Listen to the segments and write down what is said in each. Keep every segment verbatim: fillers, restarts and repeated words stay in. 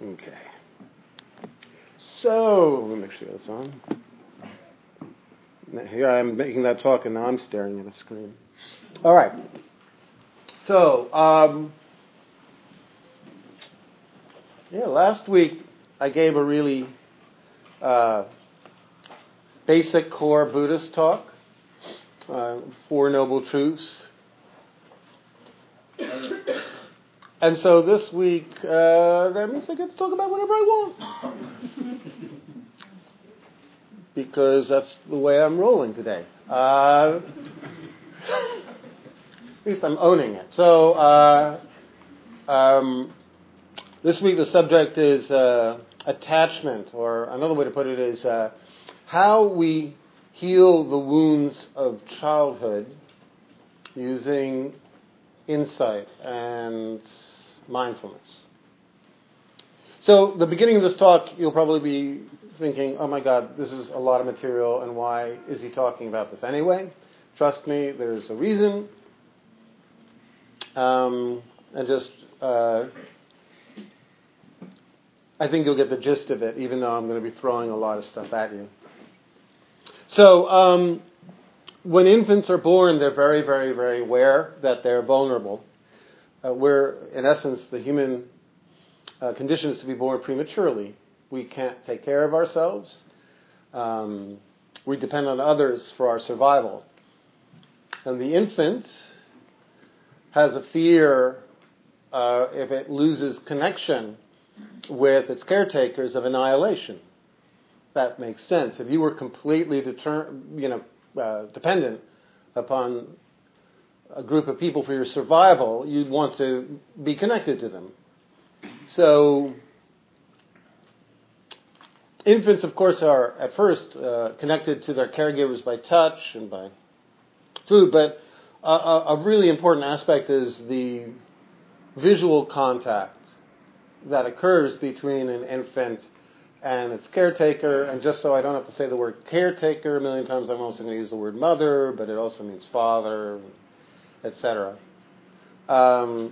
Okay. So, let me make sure that's on. Here I am making that talk, and now I'm staring at a screen. All right. So, um, yeah, last week I gave a really uh, basic core Buddhist talk, uh, Four Noble Truths. And so this week, uh, that means I get to talk about whatever I want. Because that's the way I'm rolling today. Uh, at least I'm owning it. So, uh, um, this week the subject is uh, attachment, or another way to put it is uh, how we heal the wounds of childhood using insight and mindfulness. So the beginning of this talk, you'll probably be thinking, oh my God, this is a lot of material, and why is he talking about this anyway? Trust me, there's a reason. Um, and just, uh, I think you'll get the gist of it, even though I'm going to be throwing a lot of stuff at you. So, um, when infants are born, they're very, very, very aware that they're vulnerable. Uh, we're, in essence, the human uh, condition is to be born prematurely. We can't take care of ourselves. Um, we depend on others for our survival. And the infant has a fear, uh, if it loses connection with its caretakers, of annihilation. That makes sense. If you were completely deter- you know, uh, dependent upon a group of people for your survival, you'd want to be connected to them. So, infants, of course, are at first uh, connected to their caregivers by touch and by food, but a, a really important aspect is the visual contact that occurs between an infant and its caretaker. And just so I don't have to say the word caretaker a million times, I'm also going to use the word mother, but it also means father, et cetera. Um,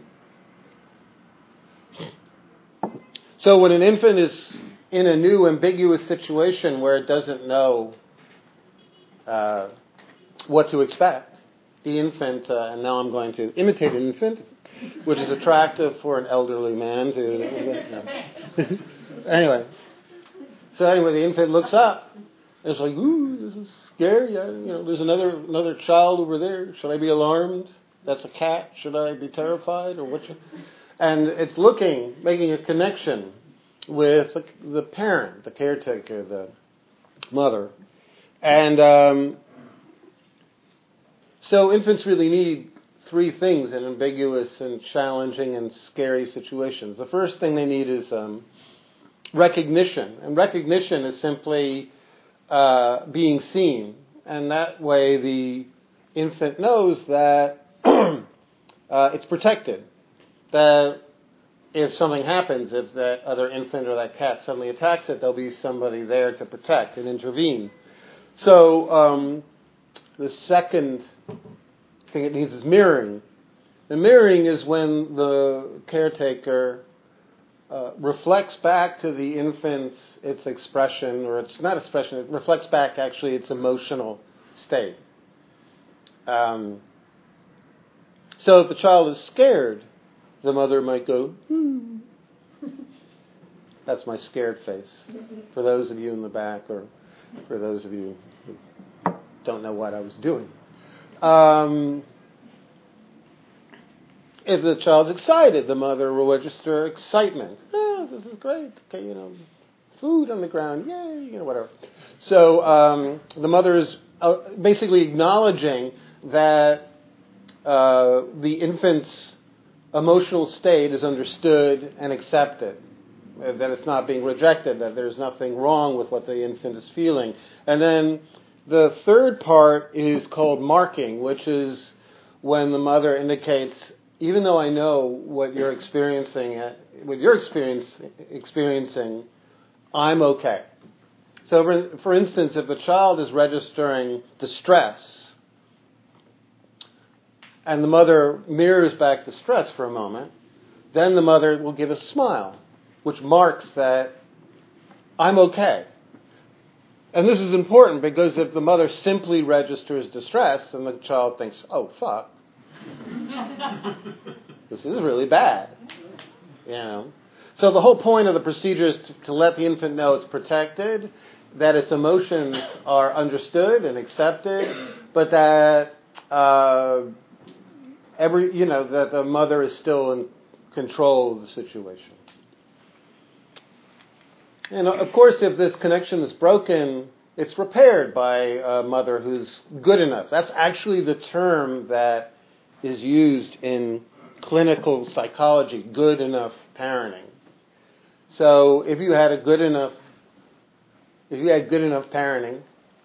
so when an infant is in a new ambiguous situation where it doesn't know uh, what to expect, the infant, uh, and now I'm going to imitate an infant, which is attractive for an elderly man to... anyway. So anyway, the infant looks up, and it's like, ooh, this is scary. I, you know, there's another another child over there. Should I be alarmed? That's a cat. Should I be terrified? Or what? Should... And it's looking, making a connection with the, the parent, the caretaker, the mother. And um, so infants really need three things in ambiguous and challenging and scary situations. The first thing they need is um, recognition. And recognition is simply uh, being seen. And that way the infant knows that uh, it's protected. That if something happens, if that other infant or that cat suddenly attacks it, there'll be somebody there to protect and intervene. So um, the second thing it needs is mirroring. The mirroring is when the caretaker uh, reflects back to the infant its expression, or it's not expression, it reflects back actually its emotional state. Um, so if the child is scared, the mother might go, hmm. That's my scared face. For those of you in the back, or for those of you who don't know what I was doing. Um, if the child's excited, the mother will register excitement. Oh, this is great. Okay, you know, food on the ground. Yay, you know, whatever. So um, the mother is uh, basically acknowledging that uh, the infant's emotional state is understood and accepted, that it's not being rejected, that there's nothing wrong with what the infant is feeling. And then the third part is called marking, which is when the mother indicates, even though I know what you're experiencing, what you're experience, experiencing, I'm okay. So, for, for instance, if the child is registering distress, and the mother mirrors back distress for a moment, then the mother will give a smile. which marks that I'm okay. And this is important because if the mother simply registers distress, then the child thinks, oh, fuck, this is really bad. You know. So the whole point of the procedure is to, to let the infant know it's protected, that its emotions are understood and accepted, but that uh, every you know that the mother is still in control of the situation. And of course, if this connection is broken, it's repaired by a mother who's good enough. That's actually the term that is used in clinical psychology, good enough parenting. So if you had a good enough, if you had good enough parenting,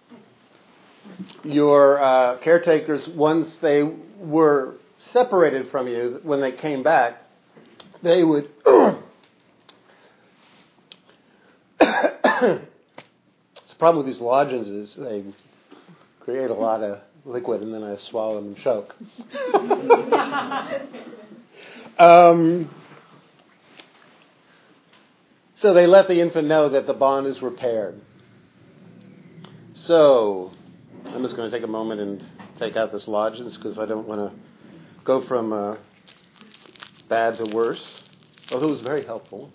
your uh, caretakers, once they were separated from you, when they came back, they would It's the problem with these lozenges, they create a lot of liquid and then I swallow them and choke. um, so they let the infant know that the bond is repaired. So I'm just going to take a moment and take out this lozenge because I don't want to go from uh, bad to worse, although it was very helpful.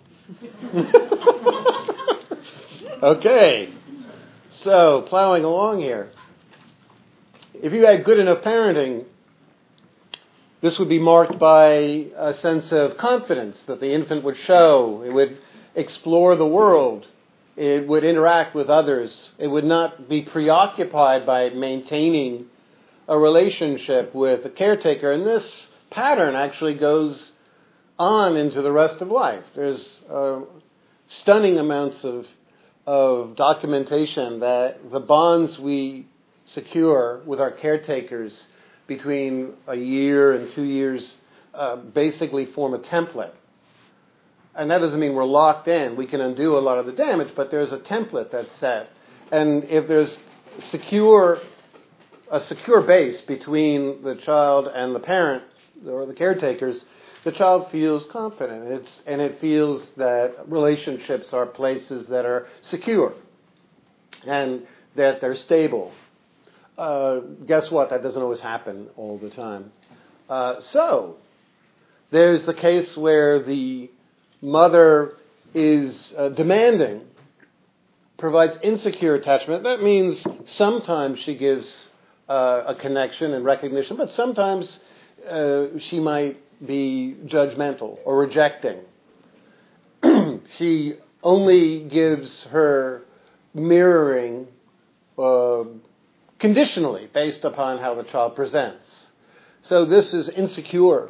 Okay, so plowing along here. If you had good enough parenting, this would be marked by a sense of confidence that the infant would show. It would explore the world. It would interact with others. It would not be preoccupied by maintaining a relationship with the caretaker. And this pattern actually goes on into the rest of life. There's uh, stunning amounts of of documentation that the bonds we secure with our caretakers between a year and two years uh, basically form a template. And that doesn't mean we're locked in. We can undo a lot of the damage, but there's a template that's set. And if there's secure, a secure base between the child and the parent or the caretakers, the child feels confident, it's, and it feels that relationships are places that are secure and that they're stable. Uh, guess what? That doesn't always happen all the time. Uh, so, there's the case where the mother is uh, demanding, provides insecure attachment. That means sometimes she gives uh, a connection and recognition, but sometimes uh, she might be judgmental or rejecting. She only gives her mirroring uh, conditionally based upon how the child presents. So this is insecure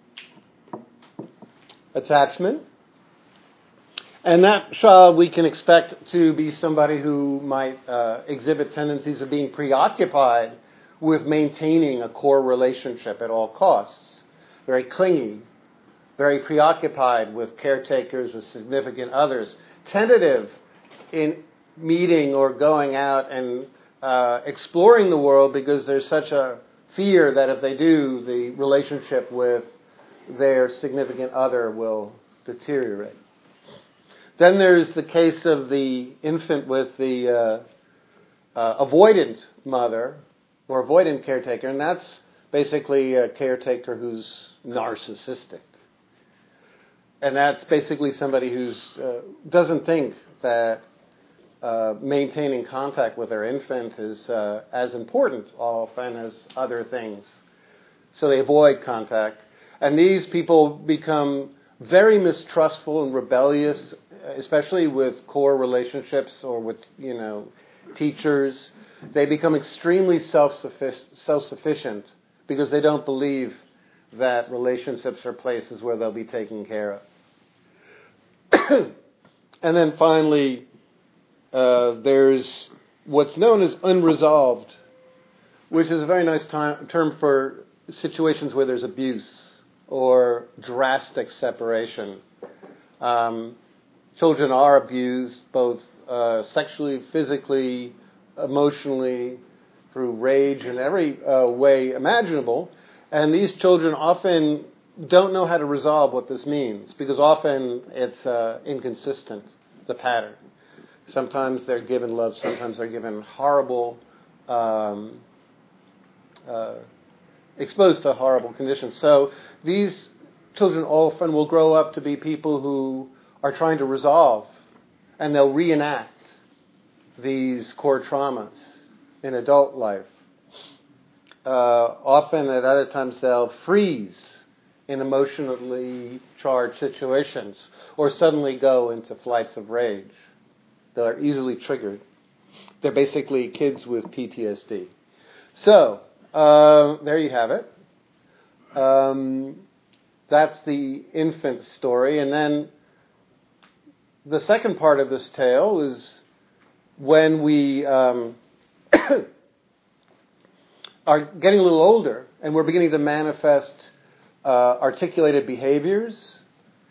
attachment. And that child we can expect to be somebody who might uh, exhibit tendencies of being preoccupied with maintaining a core relationship at all costs. Very clingy, very preoccupied with caretakers, with significant others, tentative in meeting or going out and uh, exploring the world because there's such a fear that if they do, the relationship with their significant other will deteriorate. Then there's the case of the infant with the uh, uh, avoidant mother or avoidant caretaker, and that's basically a caretaker who's narcissistic. And that's basically somebody who uh, doesn't think that uh, maintaining contact with their infant is uh, as important often as other things. So they avoid contact. And these people become very mistrustful and rebellious, especially with core relationships or with, you know, teachers. They become extremely self-suffic- self-sufficient because they don't believe that relationships are places where they'll be taken care of. And then finally, uh, there's what's known as unresolved, which is a very nice time, term for situations where there's abuse or drastic separation. Um, children are abused both uh, sexually, physically, emotionally, through rage in every uh, way imaginable. And these children often don't know how to resolve what this means, because often it's uh, inconsistent, the pattern. Sometimes they're given love, sometimes they're given horrible, um, uh, exposed to horrible conditions. So these children often will grow up to be people who are trying to resolve, and they'll reenact these core traumas in adult life. Uh, often at other times they'll freeze in emotionally charged situations or suddenly go into flights of rage. They're easily triggered. They're basically kids with P T S D. So, uh, there you have it. Um, that's the infant story. And then the second part of this tale is when we um, are getting a little older and we're beginning to manifest uh, articulated behaviors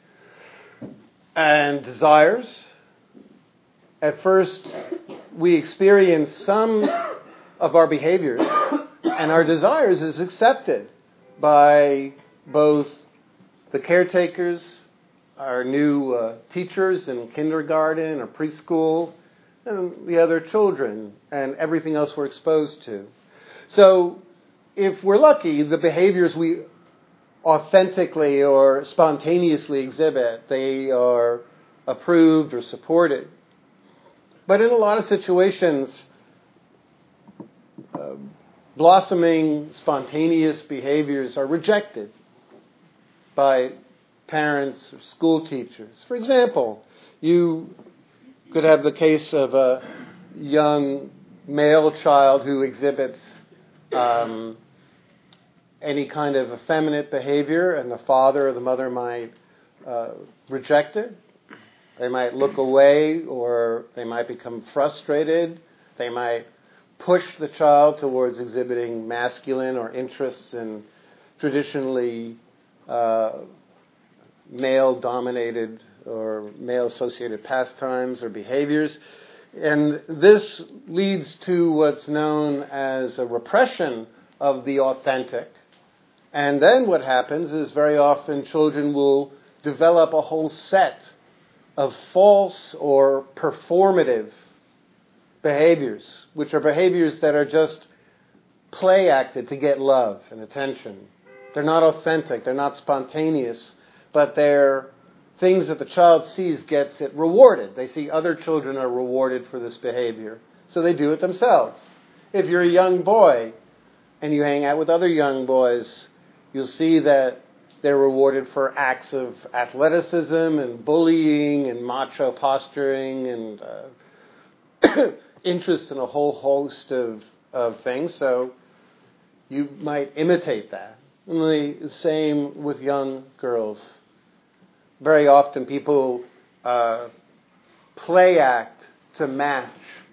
and desires. At first, we experience some of our behaviors and our desires is accepted by both the caretakers, our new uh, teachers in kindergarten or preschool, and the other children, and everything else we're exposed to. So, if we're lucky, the behaviors we authentically or spontaneously exhibit, they are approved or supported. But in a lot of situations, uh, blossoming, spontaneous behaviors are rejected by parents or school teachers. For example, you could have the case of a young male child who exhibits um, any kind of effeminate behavior, and the father or the mother might uh, reject it. They might look away, or they might become frustrated. They might push the child towards exhibiting masculine or interests in traditionally uh, male-dominated or male-associated pastimes or behaviors. And this leads to what's known as a repression of the authentic. And then what happens is very often children will develop a whole set of false or performative behaviors, which are behaviors that are just play acted to get love and attention. They're not authentic, they're not spontaneous, but they're things that the child sees gets it rewarded. They see other children are rewarded for this behavior, so they do it themselves. If you're a young boy and you hang out with other young boys, you'll see that they're rewarded for acts of athleticism and bullying and macho posturing and uh, interest in a whole host of, of things. So you might imitate that. And the same with young girls. Very often people uh, play act to match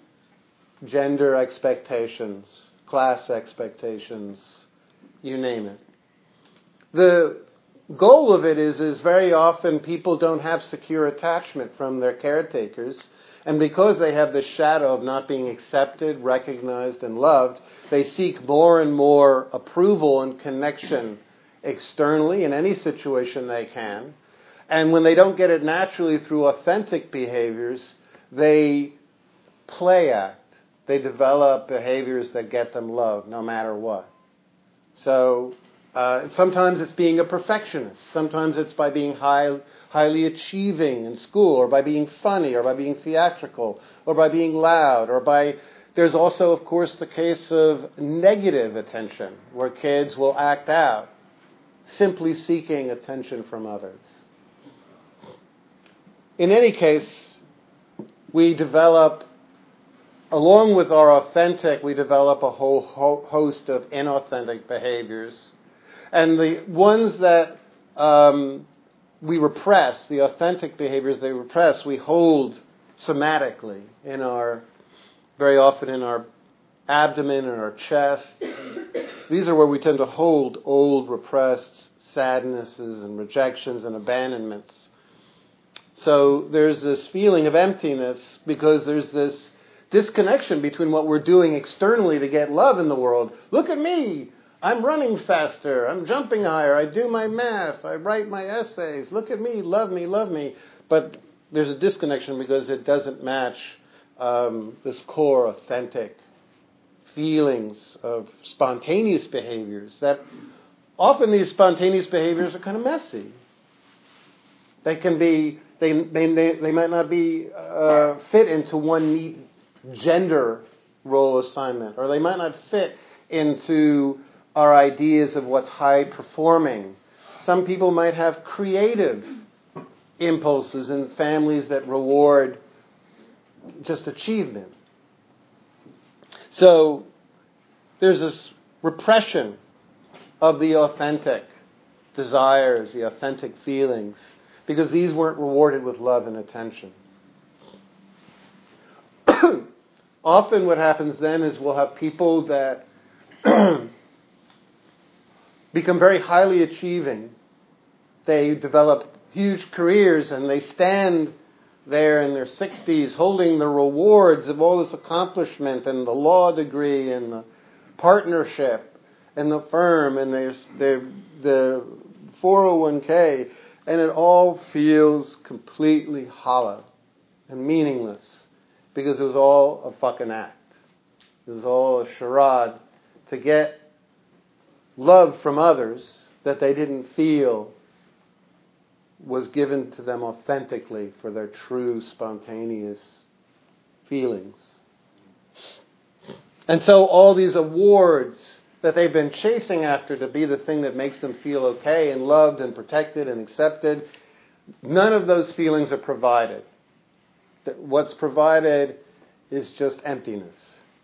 gender expectations, class expectations, you name it. The goal of it is, is very often people don't have secure attachment from their caretakers, and because they have this shadow of not being accepted, recognized, and loved, they seek more and more approval and connection externally in any situation they can. And when they don't get it naturally through authentic behaviors, they play act. They develop behaviors that get them love, no matter what. So uh, sometimes it's being a perfectionist. Sometimes it's by being high, highly achieving in school, or by being funny, or by being theatrical, or by being loud, or by... There's also, of course, the case of negative attention, where kids will act out, simply seeking attention from others. In any case, we develop, along with our authentic, we develop a whole ho- host of inauthentic behaviors. And the ones that um, we repress, the authentic behaviors they repress, we hold somatically in our, very often in our abdomen and our chest. These are where we tend to hold old repressed sadnesses and rejections and abandonments. So there's this feeling of emptiness because there's this disconnection between what we're doing externally to get love in the world. Look at me. I'm running faster, I'm jumping higher, I do my math, I write my essays, look at me, love me, love me. But there's a disconnection because it doesn't match um, this core authentic feelings of spontaneous behaviors that often these spontaneous behaviors are kind of messy. They can be, they they they, they might not be uh, fit into one neat gender role assignment, or they might not fit into our ideas of what's high performing. Some people might have creative impulses in families that reward just achievement. So there's this repression of the authentic desires, the authentic feelings, because these weren't rewarded with love and attention. Often what happens then is we'll have people that become very highly achieving. They develop huge careers and they stand there in their sixties holding the rewards of all this accomplishment and the law degree and the partnership and the firm and there's the the four oh one k, and it all feels completely hollow and meaningless because it was all a fucking act. It was all a charade to get love from others that they didn't feel was given to them authentically for their true spontaneous feelings. And so all these awards that they've been chasing after to be the thing that makes them feel okay and loved and protected and accepted, none of those feelings are provided. What's provided is just emptiness.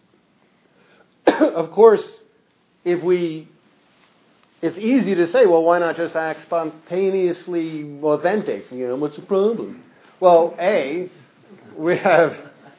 Of course, if we, it's easy to say, well, why not just act spontaneously authentic? You know, what's the problem? Well, A, we have,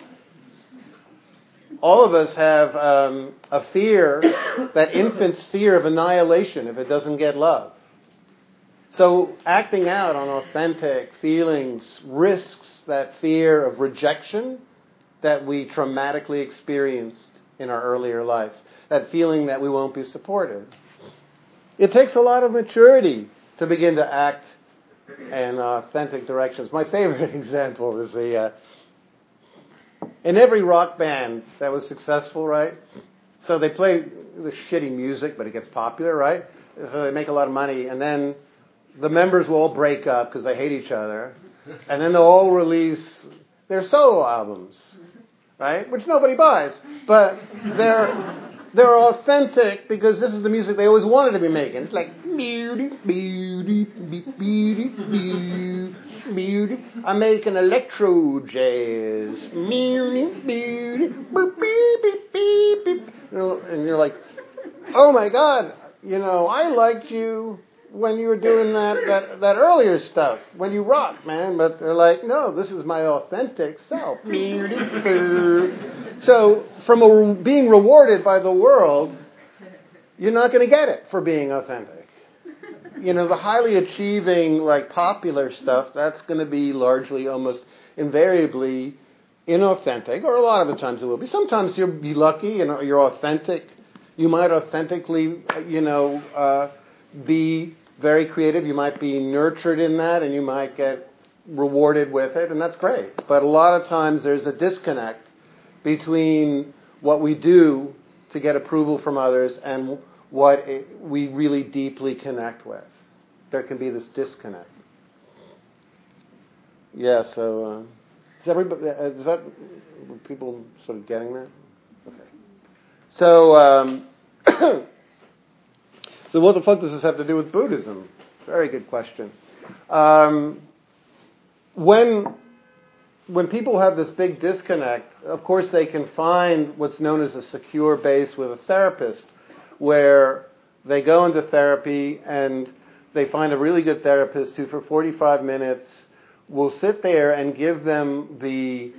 all of us have um, a fear, that infant's fear of annihilation if it doesn't get love. So acting out on authentic feelings risks that fear of rejection that we traumatically experienced in our earlier life, that feeling that we won't be supported. It takes a lot of maturity to begin to act in authentic directions. My favorite example is the, uh, in every rock band that was successful, right? So they play the shitty music, but it gets popular, right? So they make a lot of money, and then the members will all break up because they hate each other, and then they'll all release their solo albums, right? Which nobody buys, but they're they're authentic because this is the music they always wanted to be making. It's like beauty, beauty, beauty, beauty, beauty. I'm making electro jazz, beauty, beauty, beep, beep, beep, beep. And you're like, oh my God, you know, I liked you when you were doing that, that, that earlier stuff, when you rocked, man. But they're like, no, this is my authentic self. So from a, being rewarded by the world, you're not going to get it for being authentic. You know, the highly achieving, like popular stuff, that's going to be largely, almost invariably inauthentic, or a lot of the times it will be. Sometimes you'll be lucky and you're authentic. You might authentically, you know, uh, be very creative. You might be nurtured in that and you might get rewarded with it, and that's great. But a lot of times there's a disconnect between what we do to get approval from others and what it, we really deeply connect with. There can be this disconnect. Yeah, so uh, is everybody, is that, are people sort of getting that? Okay. So, um, so what the fuck does this have to do with Buddhism? Very good question. Um, when when people have this big disconnect, of course they can find what's known as a secure base with a therapist, where they go into therapy and they find a really good therapist who for forty-five minutes will sit there and give them the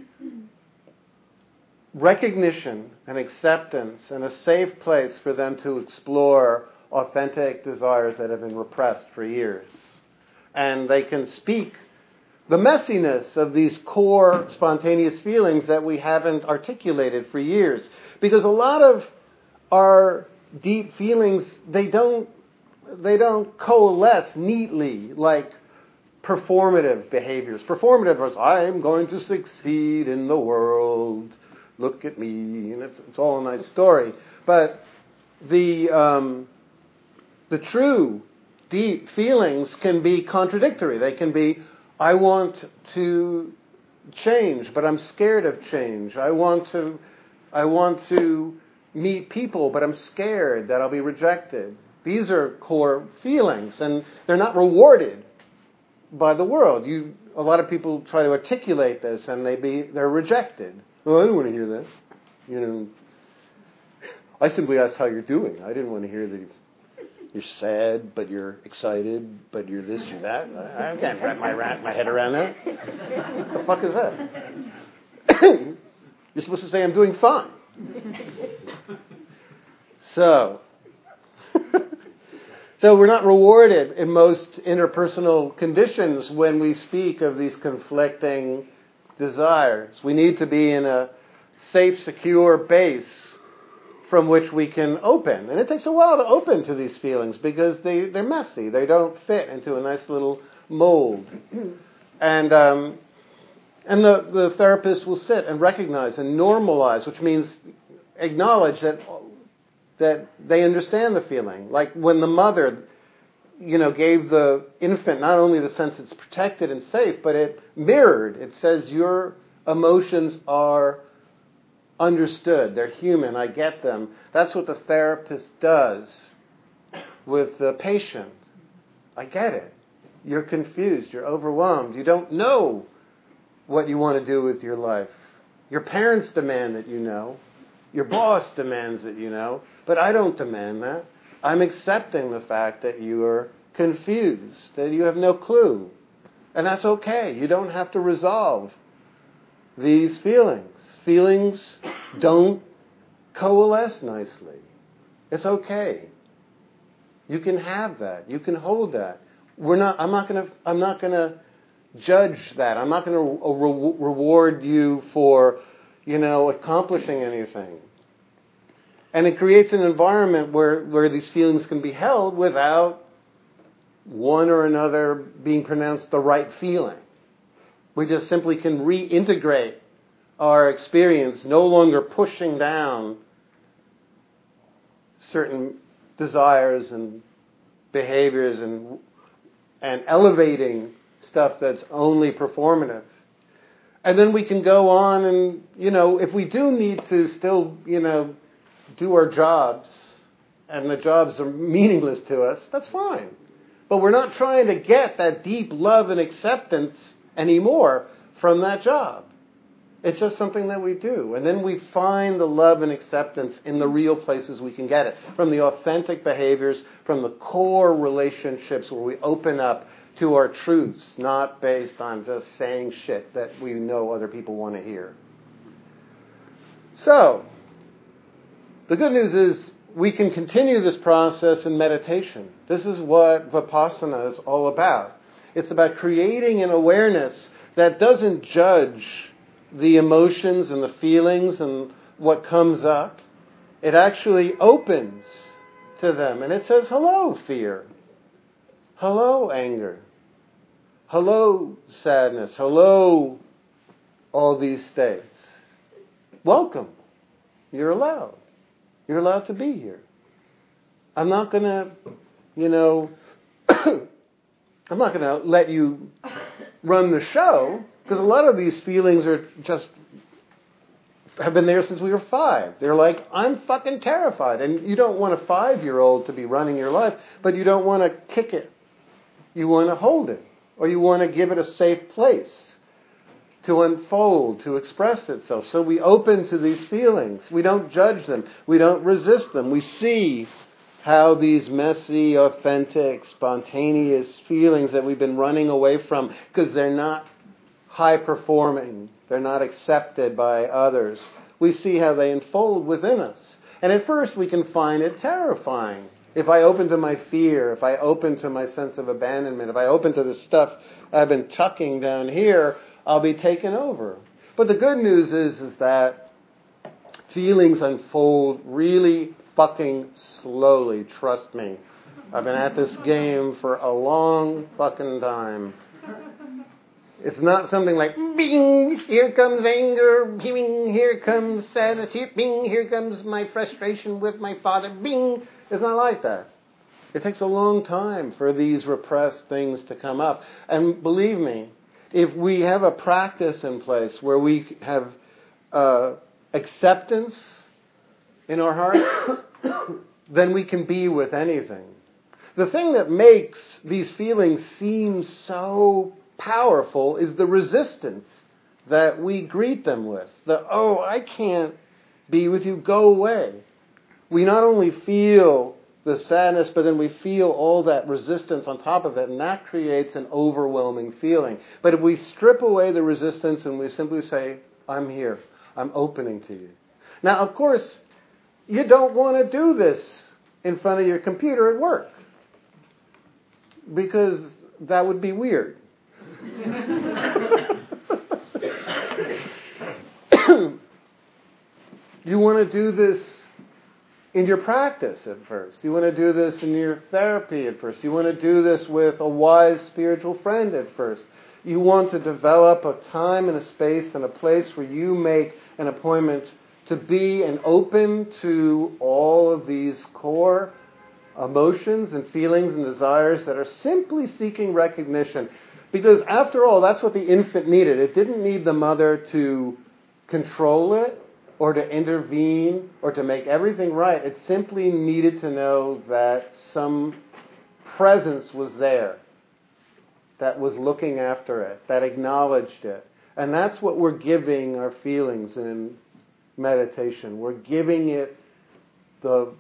recognition and acceptance and a safe place for them to explore authentic desires that have been repressed for years. And they can speak the messiness of these core spontaneous feelings that we haven't articulated for years. Because a lot of our deep feelings, they don't, they don't coalesce neatly like performative behaviors. Performative is, I'm going to succeed in the world. Look at me. And it's, it's all a nice story. But the, um, the true deep feelings can be contradictory. They can be, I want to change, but I'm scared of change. I want to, I want to meet people, but I'm scared that I'll be rejected. These are core feelings, and they're not rewarded by the world. You, a lot of people try to articulate this, and they be, they're rejected. Well, I don't want to hear that. You know, I simply asked how you're doing. I didn't want to hear that you're sad, but you're excited, but you're this, you're that. I can't wrap my, my head around that. What the fuck is that? You're supposed to say I'm doing fine. So, so we're not rewarded in most interpersonal conditions when we speak of these conflicting desires. We need to be in a safe, secure base from which we can open. And it takes a while to open to these feelings because they, they're messy. They don't fit into a nice little mold. And um, and the, the therapist will sit and recognize and normalize, which means acknowledge that that they understand the feeling. Like when the mother, you know, gave the infant not only the sense it's protected and safe, but it mirrored. It says your emotions are understood. They're human. I get them. That's what the therapist does with the patient. I get it. You're confused. You're overwhelmed. You don't know what you want to do with your life. Your parents demand that you know. Your boss demands that you know. But I don't demand that. I'm accepting the fact that you are confused, that you have no clue. And that's okay. You don't have to resolve these feelings. Feelings don't coalesce nicely. It's okay. You can have that. You can hold that. We're not. I'm not going to. I'm not going to judge that. I'm not going to re- reward you for, you know, accomplishing anything. And it creates an environment where where these feelings can be held without one or another being pronounced the right feeling. We just simply can reintegrate our experience, no longer pushing down certain desires and behaviors and and elevating stuff that's only performative. And then we can go on and, you know, if we do need to still, you know, do our jobs and the jobs are meaningless to us, that's fine. But we're not trying to get that deep love and acceptance anymore from that job. It's just something that we do. And then we find the love and acceptance in the real places we can get it. From the authentic behaviors, from the core relationships where we open up to our truths, not based on just saying shit that we know other people want to hear. So, the good news is we can continue this process in meditation. This is what Vipassana is all about. It's about creating an awareness that doesn't judge the emotions and the feelings and what comes up. It actually opens to them. And it says, hello, fear. Hello, anger. Hello, sadness. Hello, all these states. Welcome. You're allowed. You're allowed to be here. I'm not going to, you know, I'm not going to let you run the show, because a lot of these feelings are just, have been there since we were five. They're like, I'm fucking terrified. And you don't want a five-year-old to be running your life, but you don't want to kick it. You want to hold it. Or you want to give it a safe place to unfold, to express itself. So we open to these feelings. We don't judge them. We don't resist them. We see how these messy, authentic, spontaneous feelings that we've been running away from, because they're not high-performing, they're not accepted by others, we see how they unfold within us. And at first we can find it terrifying. If I open to my fear, if I open to my sense of abandonment, if I open to the stuff I've been tucking down here, I'll be taken over. But the good news is, is that feelings unfold really fucking slowly, trust me. I've been at this game for a long fucking time. It's not something like, bing, here comes anger, bing, here comes sadness, here, bing, here comes my frustration with my father, bing. It's not like that. It takes a long time for these repressed things to come up. And believe me, if we have a practice in place where we have uh, acceptance in our heart, then we can be with anything. The thing that makes these feelings seem so powerful is the resistance that we greet them with. The, oh, I can't be with you, go away. We not only feel the sadness, but then we feel all that resistance on top of it, and that creates an overwhelming feeling. But if we strip away the resistance and we simply say, I'm here, I'm opening to you. Now, of course, you don't want to do this in front of your computer at work, because that would be weird. You want to do this in your practice at first. You want to do this in your therapy at first. You want to do this with a wise spiritual friend at first. You want to develop a time and a space and a place where you make an appointment to be and open to all of these core emotions and feelings and desires that are simply seeking recognition. Because after all, that's what the infant needed. It didn't need the mother to control it or to intervene or to make everything right. It simply needed to know that some presence was there that was looking after it, that acknowledged it. And that's what we're giving our feelings in meditation. We're giving it the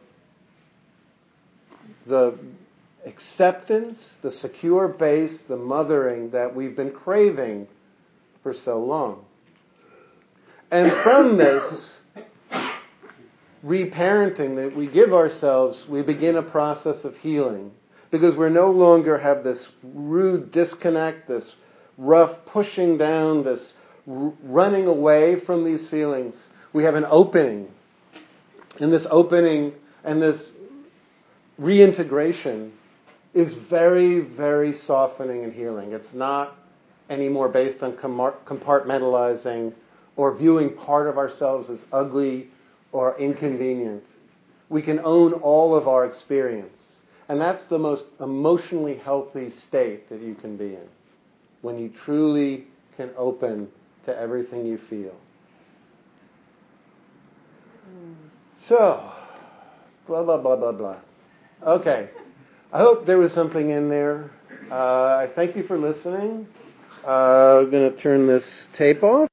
the acceptance, the secure base, the mothering that we've been craving for so long. And from this reparenting that we give ourselves, we begin a process of healing. Because we no longer have this rude disconnect, this rough pushing down, this r- running away from these feelings. We have an opening. And this opening and this reintegration is very, very softening and healing. It's not anymore based on compartmentalizing or viewing part of ourselves as ugly or inconvenient. We can own all of our experience. And that's the most emotionally healthy state that you can be in, when you truly can open to everything you feel. So, blah, blah, blah, blah, blah. Okay. I hope there was something in there. Uh, I thank you for listening. Uh, I'm going to turn this tape off.